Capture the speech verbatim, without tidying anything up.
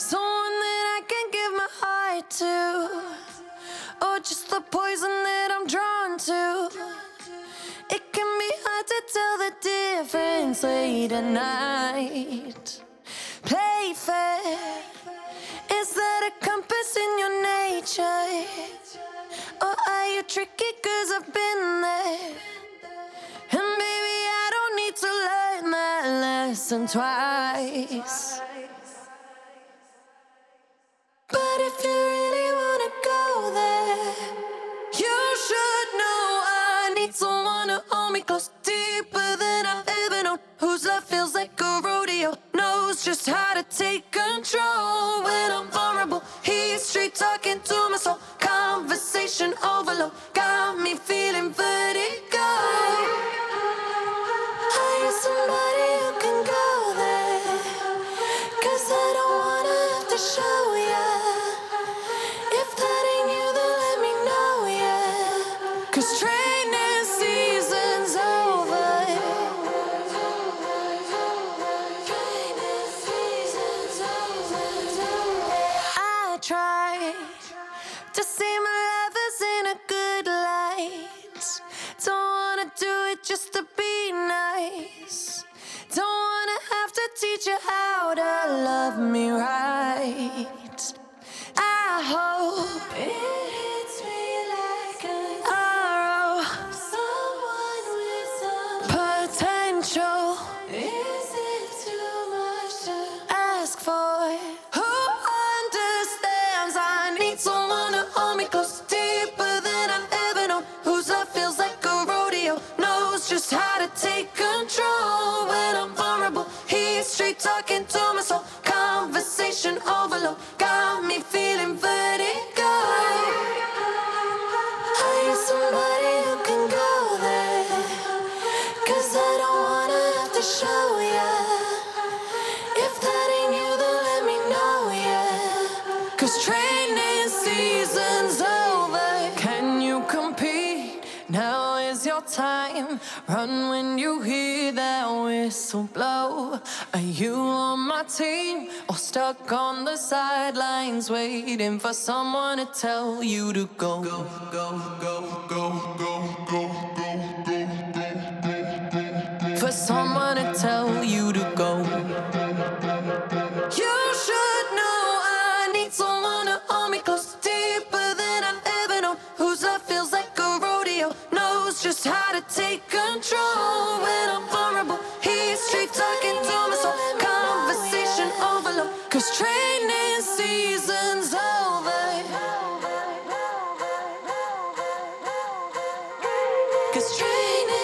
Someone that I can give my heart to, or just the poison that I'm drawn to. It can be hard to tell the difference late at night. Play fair. Is that a compass in your nature? Or are you tricky cause I've been there? And baby, I don't need to learn that lesson twice. But if you really wanna go there, you should know I need someone to hold me close, deeper than I've ever known. Whose love feels like a rodeo, knows just how to take control. When I'm vulnerable, he's straight talking to my soul. Conversation overload, got me feeling vertigo. Are you somebody who can go there? Cause I don't wanna have to show ya. If that ain't you, then let me know, yeah. Cause training season's over. Training season's over. I try to see my lovers in a good light. Don't wanna do it just to be nice. Don't wanna have to teach you how to love me right. I hope it hits me like an arrow. Someone with some potential. Is it too much to ask for? Who understands? I need someone to hold me close, deeper than I've ever known. Whose love feels like a rodeo, knows just how to take control. When I'm vulnerable, he's straight talking to my soul. Conversation overload, got me feeling vertigo. Are you somebody who can go there? Cause I don't wanna have to show ya. If that ain't you, then let me know, yeah. Cause training season's over. Can you compete? Now is your time. Run when you hear that whistle blow. Are you on my team or stuck on the sidelines, waiting for someone to tell you to go? Go, go, go, go, go, go, go, go, go. For someone to tell you to go. You should know I need someone to hold me close, deeper than I've ever known. Whose love feels like a rodeo, knows just how to take control. When I'm vulnerable, he's straight talking to my soul. Conversation overload, cause training season's over. Cause training